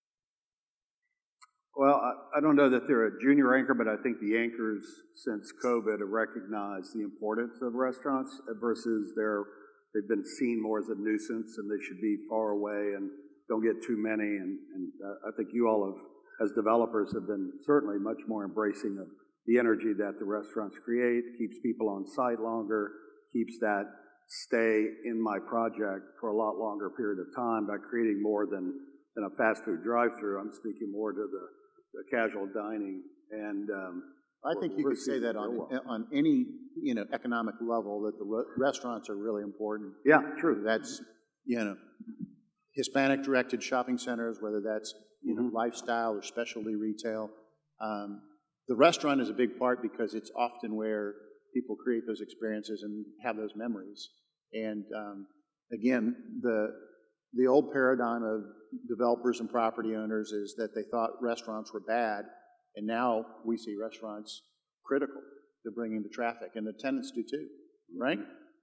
Well, I, I don't know that they're a junior anchor, but I think the anchors since COVID have recognized the importance of restaurants versus they're, they've been seen more as a nuisance and they should be far away and don't get too many. And, and uh, I think you all have, as developers, have been certainly much more embracing of the energy that the restaurants create, keeps people on site longer, keeps that stay in my project for a lot longer period of time by creating more than, than a fast food drive-through. I'm speaking more to the, the casual dining. And um, I think you could say that on, well. on any, you know, economic level, that the re- restaurants are really important. Yeah, true. That's, you know, Hispanic-directed shopping centers, whether that's, you know, mm-hmm. lifestyle or specialty retail. Um, the restaurant is a big part because it's often where people create those experiences and have those memories. And um, again, the the old paradigm of developers and property owners is that they thought restaurants were bad, and now we see restaurants critical to bringing the traffic, and the tenants do too, right?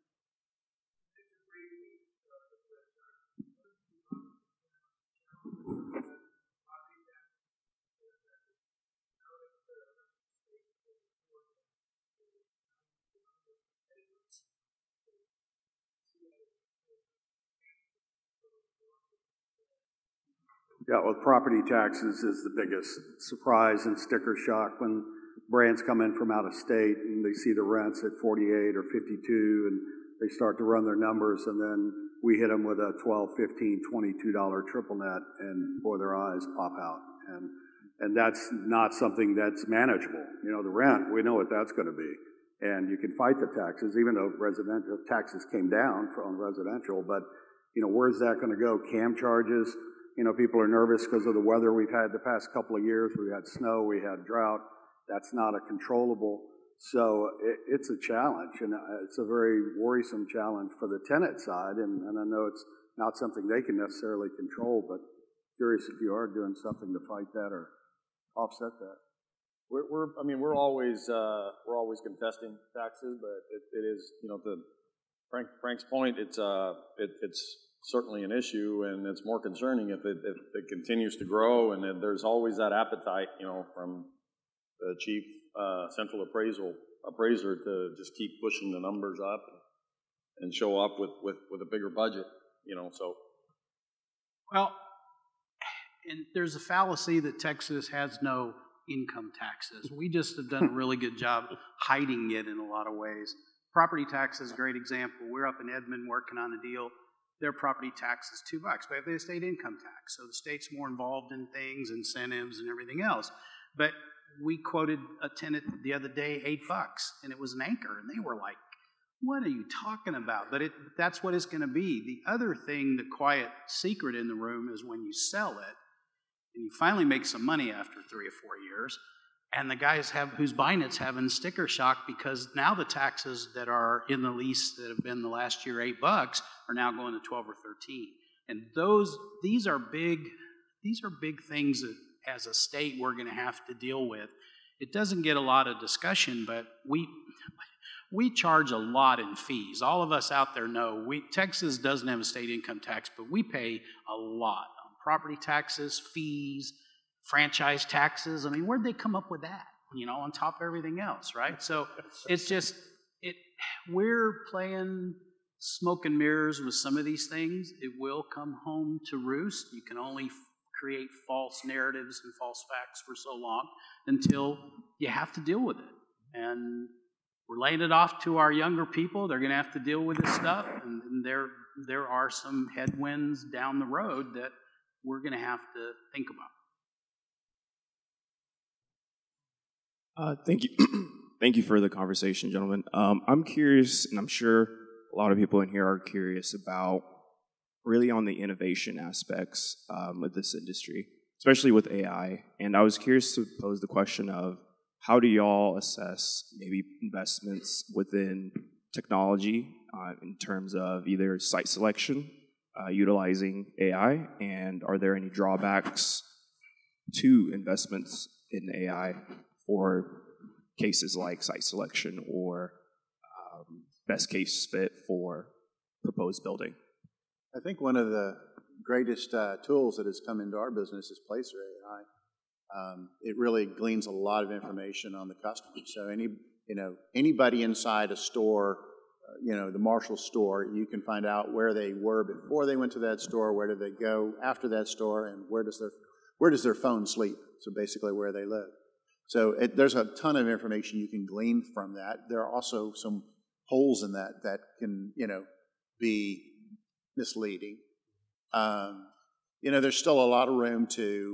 Yeah, well, property taxes is the biggest surprise and sticker shock when brands come in from out of state and they see the rents at forty-eight or fifty-two and they start to run their numbers, and then we hit them with a twelve, fifteen, twenty-two dollar triple net, and boy, their eyes pop out. And and that's not something that's manageable. You know, the rent, we know what that's going to be. And you can fight the taxes, even though residential taxes came down on residential, but, you know, where's that going to go? Cam charges. You know, people are nervous because of the weather we've had the past couple of years. We had snow, we had drought. That's not a controllable. So it, it's a challenge, and it's a very worrisome challenge for the tenant side. And, and I know it's not something they can necessarily control, but curious if you are doing something to fight that or offset that. We're, we're I mean, we're always uh, we're always contesting taxes, but it, it is, you know, to Frank Frank's point, it's uh, it, it's. certainly an issue, and it's more concerning if it, if it continues to grow, and there's always that appetite, you know, from the chief uh, central appraisal appraiser to just keep pushing the numbers up and show up with, with, with a bigger budget, you know, so. Well, and there's a fallacy that Texas has no income taxes. We just have done a really good job hiding it in a lot of ways. Property tax is a great example. We're up in Edmond working on a deal. Their property tax is two bucks, but they have the state income tax. So the state's more involved in things, incentives, and everything else. But we quoted a tenant the other day, eight bucks, and it was an anchor, and they were like, what are you talking about? But it, that's what it's going to be. The other thing, the quiet secret in the room, is when you sell it, and you finally make some money after three or four years, and the guys have who's buying it's having sticker shock because now the taxes that are in the lease that have been the last year eight bucks are now going to twelve or thirteen. And those these are big these are big things that as a state we're going to have to deal with. It doesn't get a lot of discussion, but we we charge a lot in fees. All of us out there know we Texas doesn't have a state income tax, but we pay a lot on property taxes, fees, franchise taxes. I mean, where'd they come up with that? You know, on top of everything else, right? So it's just, it. we're playing smoke and mirrors with some of these things. It will come home to roost. You can only f- create false narratives and false facts for so long until you have to deal with it. And we're laying it off to our younger people. They're going to have to deal with this stuff. And, and there, there are some headwinds down the road that we're going to have to think about. Uh, thank you. Thank you for the conversation, gentlemen. Um, I'm curious, and I'm sure a lot of people in here are curious about really on the innovation aspects um, of this industry, especially with A I. And I was curious to pose the question of how do y'all assess maybe investments within technology uh, in terms of either site selection, uh, utilizing A I, and are there any drawbacks to investments in A I for cases like site selection or um, best case fit for proposed building? I think one of the greatest uh, tools that has come into our business is Placer A I. Um, it really gleans a lot of information on the customer. So any, you know, anybody inside a store, uh, you know, the Marshall store, you can find out where they were before they went to that store, where did they go after that store, and where does their where does their phone sleep? So basically, where they live. So it, there's a ton of information you can glean from that. There are also some holes in that that can, you know, be misleading. Um, you know, there's still a lot of room to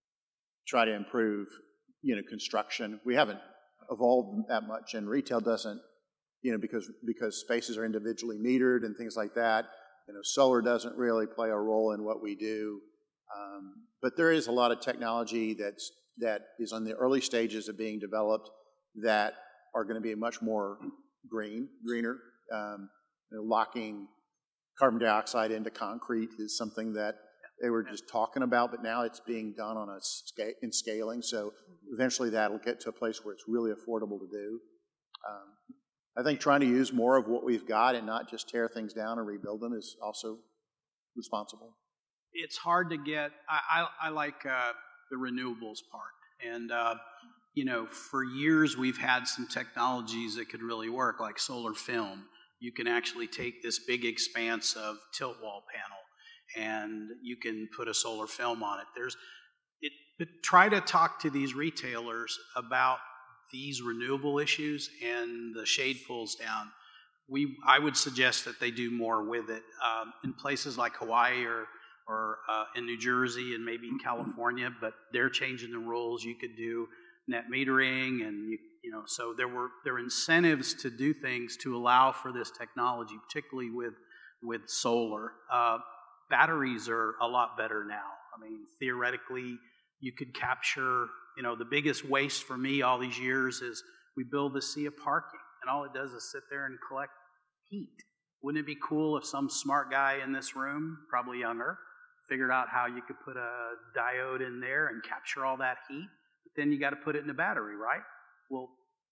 try to improve, you know, construction. We haven't evolved that much, and retail doesn't, you know, because because spaces are individually metered and things like that. You know, solar doesn't really play a role in what we do. Um, but there is a lot of technology that's that is on the early stages of being developed that are going to be much more green, greener. Um, you know, locking carbon dioxide into concrete is something that they were just talking about, but now it's being done on a scale, in scaling. So eventually that'll get to a place where it's really affordable to do. Um, I think trying to use more of what we've got and not just tear things down and rebuild them is also responsible. It's hard to get, I, I, I like uh, the renewables part. And, uh, you know, for years we've had some technologies that could really work, like solar film. You can actually take this big expanse of tilt wall panel and you can put a solar film on it. There's, it, but try to talk to these retailers about these renewable issues and the shade pulls down. We, I would suggest that they do more with it. Um, in places like Hawaii or or uh, in New Jersey and maybe in California, but they're changing the rules. You could do net metering, and you, you know, so there were there were incentives to do things to allow for this technology, particularly with with solar. Uh, batteries are a lot better now. I mean, theoretically, you could capture. You know, the biggest waste for me all these years is we build a sea of parking, and all it does is sit there and collect heat. Wouldn't it be cool if some smart guy in this room, probably younger, figured out how you could put a diode in there and capture all that heat? But then you got to put it in a battery, right? Well,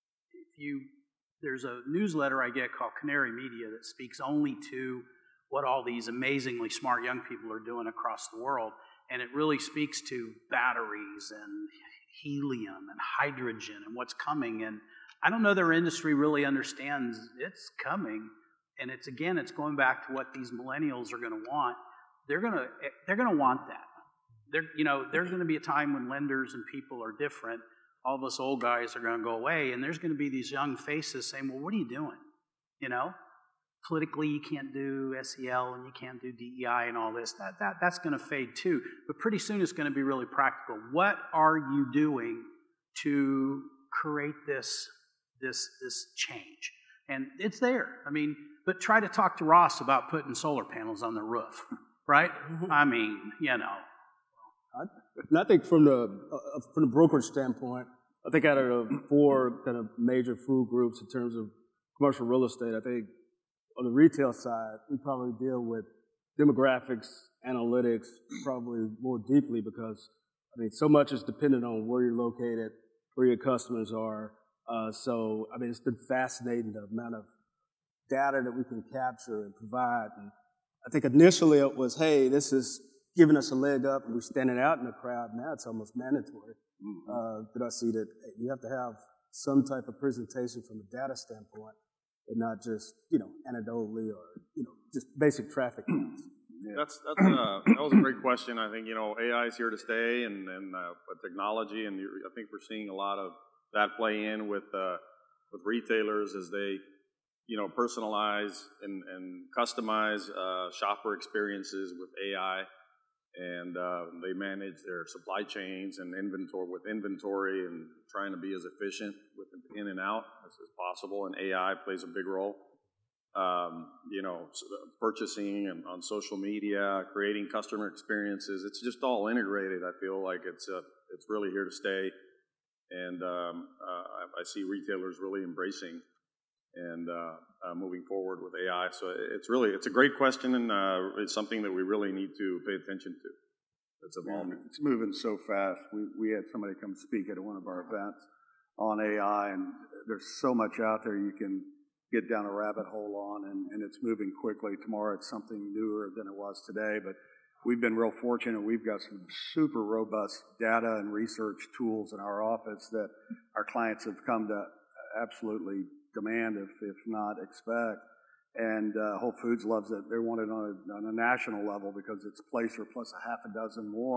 if you there's a newsletter I get called Canary Media that speaks only to what all these amazingly smart young people are doing across the world, and it really speaks to batteries and helium and hydrogen and what's coming. And I don't know their industry really understands it's coming. And it's, again, it's going back to what these millennials are going to want. They're going to they're going to want that. They're, you know, there's going to be a time when lenders and people are different. All of us old guys are going to go away, and there's going to be these young faces saying, well, what are you doing? You know, politically you can't do S E L and you can't do D E I and all this. That, that, that's going to fade too. But pretty soon it's going to be really practical. What are you doing to create this, this, this change? And it's there. I mean, but try to talk to Ross about putting solar panels on the roof, right? I mean, you know. I, and I think from the uh, from the brokerage standpoint, I think out of the four kind of major food groups in terms of commercial real estate, I think on the retail side, we probably deal with demographics, analytics, probably more deeply because, I mean, so much is dependent on where you're located, where your customers are. Uh, so, I mean, it's been fascinating the amount of data that we can capture and provide. And I think initially it was, hey, this is giving us a leg up and we're standing out in the crowd. Now it's almost mandatory. Mm-hmm. uh, that I see that you have to have some type of presentation from a data standpoint and not just, you know, anecdotally or, you know, just basic traffic counts. Yeah. That's, that's uh, that was a great question. I think, you know, A I is here to stay and, and uh, technology, and I think we're seeing a lot of that play in with uh, with retailers as they, you know, personalize and, and customize uh, shopper experiences with A I, and uh, they manage their supply chains and inventory with inventory and trying to be as efficient with in and out as, as possible. And A I plays a big role. Um, you know, purchasing and on social media, creating customer experiences. It's just all integrated. I feel like it's a, it's really here to stay. And um, uh, I see retailers really embracing and uh, uh, moving forward with A I. So it's really, it's a great question, and uh, it's something that we really need to pay attention to. It's evolving. Yeah, it's moving so fast. We, we had somebody come speak at one of our events on A I, and there's so much out there you can get down a rabbit hole on, and, and it's moving quickly. Tomorrow it's something newer than it was today, but we've been real fortunate. We've got some super robust data and research tools in our office that our clients have come to absolutely demand, if, if not expect. And uh, Whole Foods loves it. They want it on a, on a national level because it's Placer plus a half a dozen more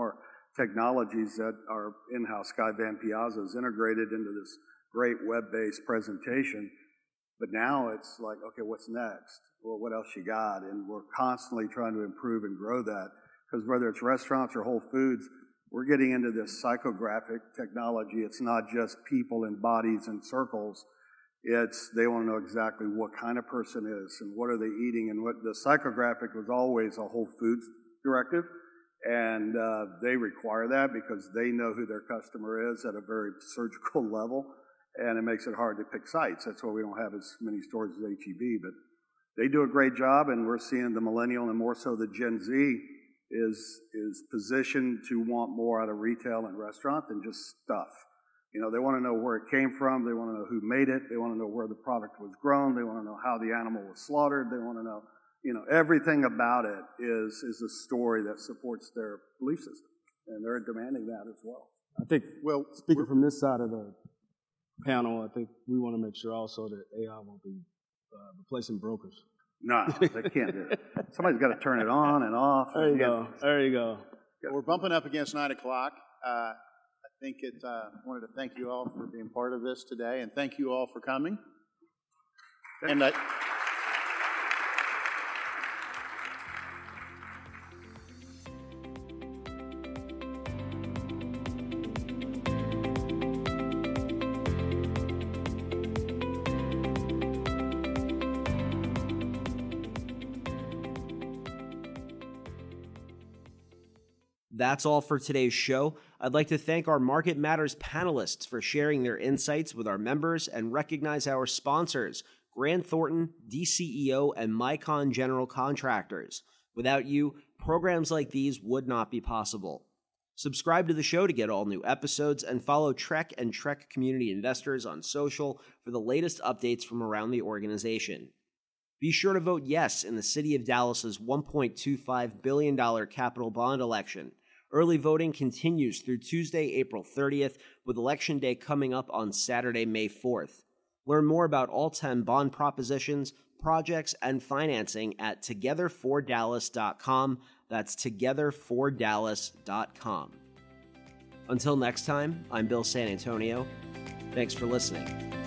technologies that our in-house Sky Van Piazza is integrated into this great web-based presentation. But now it's like, okay, what's next? Well, what else you got? And we're constantly trying to improve and grow that, because whether it's restaurants or Whole Foods, we're getting into this psychographic technology. It's not just people and bodies and circles. It's, they want to know exactly what kind of person is and what are they eating. And what the psychographic was always a Whole Foods directive. And uh, they require that because they know who their customer is at a very surgical level. And it makes it hard to pick sites. That's why we don't have as many stores as H E B. But they do a great job, and we're seeing the millennial and more so the Gen Z is, is positioned to want more out of retail and restaurant than just stuff. You know, they want to know where it came from. They want to know who made it. They want to know where the product was grown. They want to know how the animal was slaughtered. They want to know, you know, everything about it is, is a story that supports their belief system. And they're demanding that as well. I think, well, speaking from this side of the panel, I think we want to make sure also that A I won't be uh, replacing brokers. No, they can't do it. Somebody's got to turn it on and off. There you go. There you go. We're bumping up against nine o'clock. Uh, I think it, uh, wanted to thank you all for being part of this today, and thank you all for coming. And I, That's all for today's show. I'd like to thank our Market Matters panelists for sharing their insights with our members and recognize our sponsors, Grant Thornton, D C E O, and Micon General Contractors. Without you, programs like these would not be possible. Subscribe to the show to get all new episodes and follow Trek and Trek Community Investors on social for the latest updates from around the organization. Be sure to vote yes in the City of Dallas's one point two five billion dollars capital bond election. Early voting continues through Tuesday, April thirtieth, with Election Day coming up on Saturday, May fourth. Learn more about all ten bond propositions, projects, and financing at together for dallas dot com. That's together for dallas dot com. Until next time, I'm Bill San Antonio. Thanks for listening.